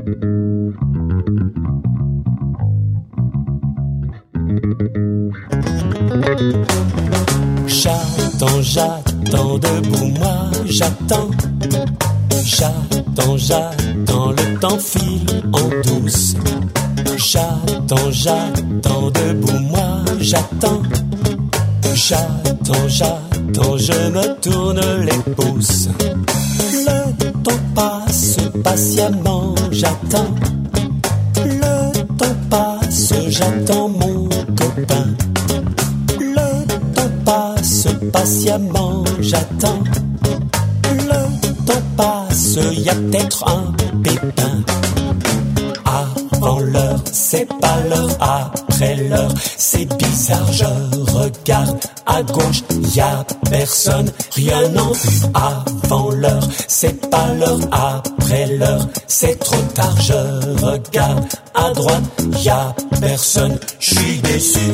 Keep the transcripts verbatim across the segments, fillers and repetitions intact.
J'attends, j'attends debout, moi j'attends. J'attends, j'attends, le temps file en douce. J'attends, j'attends debout, moi j'attends. J'attends, j'attends, je me tourne les pouces. Le temps passe patiemment, j'attends. Le temps passe, j'attends mon copain. Le temps passe patiemment, j'attends. Le temps passe, y a peut-être un pépin. Avant l'heure, c'est pas l'heure, après l'heure, c'est bizarre, je regarde à gauche, y a personne, rien en vue. Avant l'heure, c'est pas l'heure, après l'heure, c'est trop tard, je regarde à droite, y a personne, je suis déçu.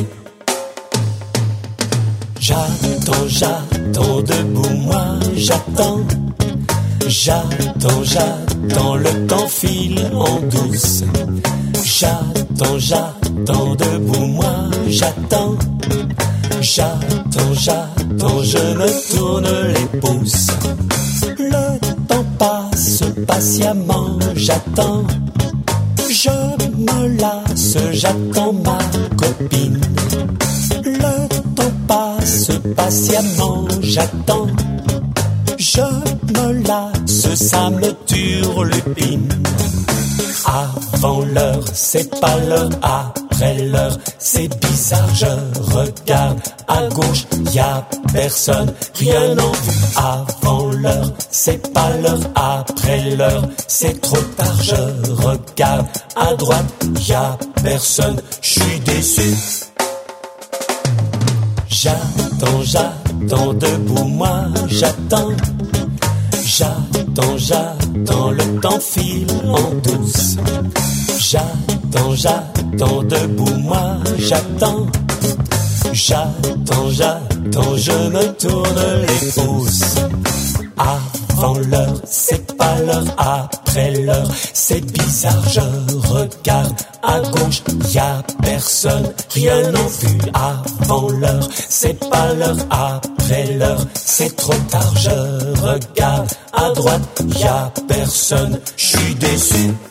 J'attends, j'attends debout, moi j'attends. J'attends, j'attends, le temps file en douce. J'attends, j'attends debout, moi j'attends. J'attends, j'attends, je me tourne les pouces. Le temps passe patiemment, j'attends. Je me lasse, j'attends ma copine. Le temps passe patiemment, j'attends. Je me lasse, ça me turlupine. Avant l'heure, c'est pas l'heure, après l'heure, c'est bizarre, je regarde à gauche, y a personne, rien en vue. Avant l'heure, c'est pas l'heure, après l'heure, c'est trop tard, je regarde à droite, y a personne, je suis déçu. J'attends, j'attends debout, moi j'attends. J'attends, j'attends, le temps file en douce. J'attends, j'attends debout, moi j'attends. J'attends, j'attends, je me tourne les pouces. Avant l'heure, c'est pas l'heure, après l'heure, c'est bizarre, je regarde à gauche, y a personne, rien en vue. Avant l'heure, c'est pas l'heure, après l'heure, c'est trop tard, je regarde à droite, y a personne, je suis déçu.